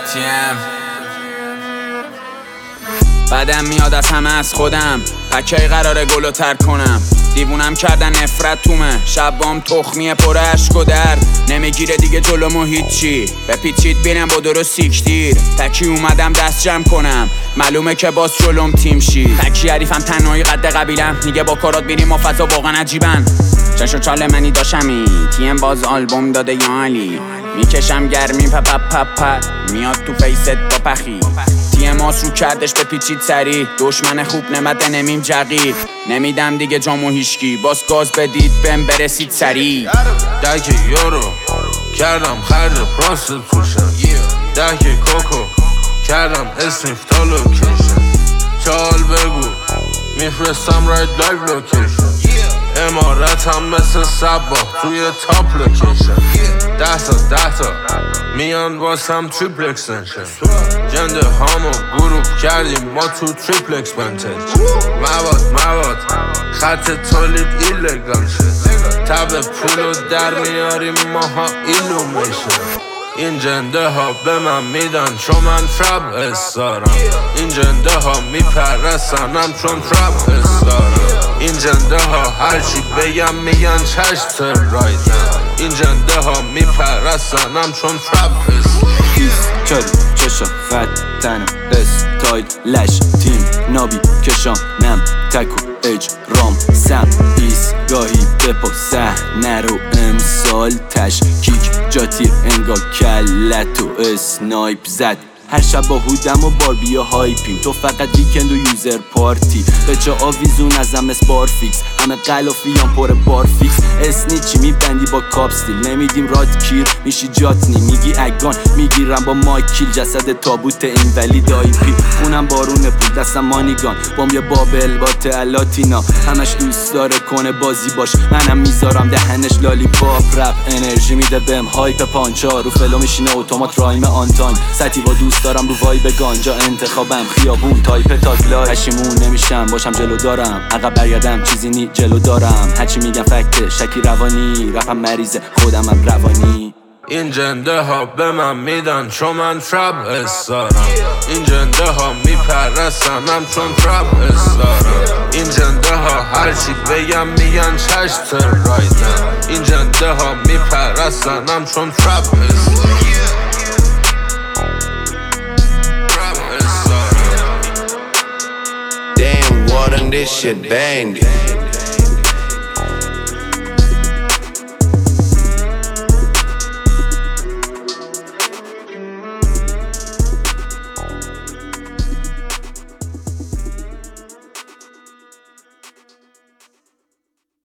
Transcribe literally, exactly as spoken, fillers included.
تی ام بعدم میاد از همه از خودم پکی قراره گلو تر کنم دیوونم کردن نفرت تومه شبام تخمیه پر عشق و درد نمیگیره دیگه جلومو هیچی بپیچید بینم با درست سیکتیر تکی اومدم دست جمع کنم معلومه که باز جلوم تیم شی تکی حریفم تنهایی قد قبیلم میگه با کارات بیریم ما فضا واقعا عجیبن چشو چاله منی داشمی تیم باز آلبوم داده یا علی میکشم گرمی پا پا پا پا میاد تو فیست با پخی تیم ماس رو کردش به پیچید سری دشمن خوب نمده نمیم جقی نمیدم دیگه جامو هیشکی باز گاز بدید بهم برسید سری ده یورو کردم خرج پراست پوشم ده کوکو کردم اسنیف تا لوکیشن چال بگو میفرستم راید لایو لوکیشن امارتم مثل سباه توی تاپ لوکیشن ده تا ده تا میان واسم تریپل اکستنشن جنده هامو گروپ کردیم ما تو تریپل اکسپنتج مواد مواد خط تولید ایلگال شد تب پولو در میاریم ماها ایلومیشن این جنده ها به من میدن چون من تراب استارم این جنده ها میپرستنم چون تراب استارم این جنده ها هرچی بگم میگن چشم تر رایدن این جنده ها میپرستنم چون تراب استارم چاری چشا خط تنم استایل لش تیم نابی کشام نم تکو اج رام سم ایستگاهی بپا صحنه رو امسال تشکیک جاتیر انگار کلت و اسنایپ زد هر شب با هودم و باربی و هایپیم تو فقط ویکند و یوزر پارتی به جا آویزون ازم اس بارفیکس همه قلافیان پر بارفیکس اسنیچی میبندی با کاپستیل نمیدیم راد کیر میشی جاتنی میگی اگان میگیرم با مایکیل جسد تابوت این ولی دایپی خونم بارون پول دستم مانیگان بام یه بابل با تلاتینا همش دوست داره کنه بازی باش منم میذارم دهنش لالی پاپ رپ انرژی میده بهم هایپ پانچا رو فلو میشینه اتومات رایم آنتاین سطی با دوست دارم رو وایب گانجا انتخابم خیابون تایپ تاگلای پشیمون نمیشم باشم جلو دارم عقب برگردم چیزی نی جلو دارم هرچی میگم فکت شکی روانی رپم مریضه خودمم روانی این جنده ها به من میدن چون من تراب استارم این جنده ها میپرستنم چون تراب استارم این جنده ها هرچی بگم میگن چشم تر رایدن این جنده ها میپرستنم چون تراب استارم Damn, water, this shit banging.